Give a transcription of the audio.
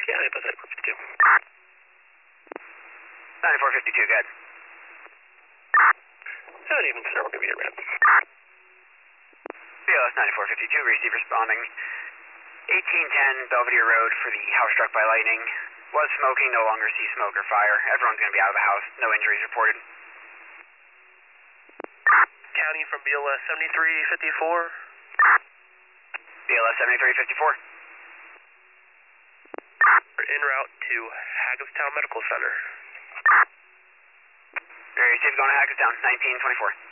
Yeah, I put that 452. 9452, good. I don't even consider we're going to be around. BLS 9452, receive responding. 1810 Belvedere Road for the house struck by lightning. Was smoking, no longer see smoke or fire. Everyone's going to be out of the house. No injuries reported. County from BLS 7354. BLS 7354. We're en route to Hagerstown Medical Center. Very safe going to Hagerstown, 1924.